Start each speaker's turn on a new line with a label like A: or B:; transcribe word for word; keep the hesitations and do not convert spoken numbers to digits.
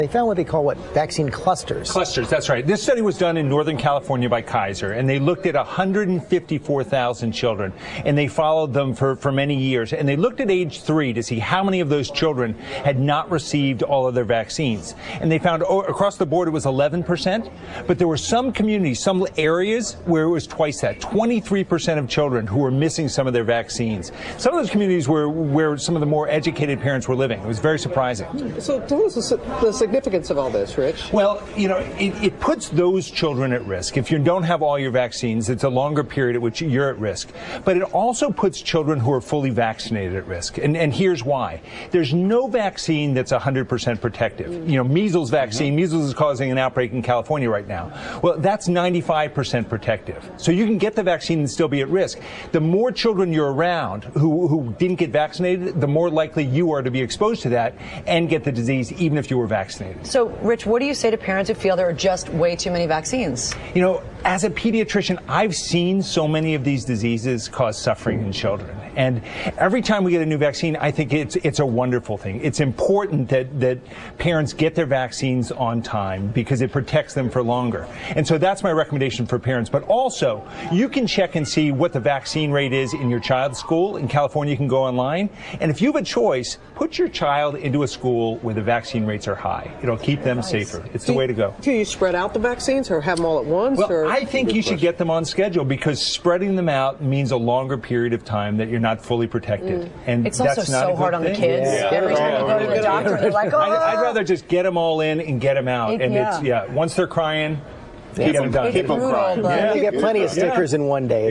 A: They found what they call what vaccine clusters.
B: Clusters, that's right. This study was done in Northern California by Kaiser, and they looked at one hundred fifty-four thousand children, and they followed them for, for many years. And they looked at age three to see how many of those children had not received all of their vaccines. And they found oh, across the board it was eleven percent, but there were some communities, some areas where it was twice that, twenty-three percent of children who were missing some of their vaccines. Some of those communities were where some of the more educated parents were living. It was very surprising.
C: So tell us the, the significance of all this, Rich.
B: Well, you know, it, it puts those children at risk. If you don't have all your vaccines, it's a longer period at which you're at risk. But it also puts children who are fully vaccinated at risk. And, and here's why. There's no vaccine that's one hundred percent protective. You know, measles vaccine, mm-hmm. measles is causing an outbreak in California right now. Well, that's ninety-five percent protective. So you can get the vaccine and still be at risk. The more children you're around who, who didn't get vaccinated, the more likely you are to be exposed to that and get the disease even if you were vaccinated.
D: So, Rich, what do you say to parents who feel there are just way too many vaccines?
B: You know, as a pediatrician, I've seen so many of these diseases cause suffering in children. And every time we get a new vaccine, I think it's it's a wonderful thing. It's important that, that parents get their vaccines on time because it protects them for longer. And so that's my recommendation for parents. But also, you can check and see what the vaccine rate is in your child's school. In California, you can go online. And if you have a choice, put your child into a school where the vaccine rates are high. It'll keep them
D: nice.
B: safer. It's
C: do
B: the way to go.
C: Do you spread out the vaccines or have them all at once?
B: Well,
C: or
B: I think you should get them on schedule because spreading them out means a longer period of time that you're not fully protected.
D: Mm.
B: And
D: it's
B: that's
D: also
B: not
D: so
B: a
D: hard
B: good
D: on
B: thing.
D: the kids.
B: Yeah.
D: Every time you go to the doctor, they're like, oh.
B: I'd, I'd rather just get them all in and get them out.
D: It,
B: and
D: yeah.
B: it's, yeah, once they're crying,
D: Keep
B: them done.
D: Keep them crying.
A: Yeah. You get plenty of stickers yeah. in one day.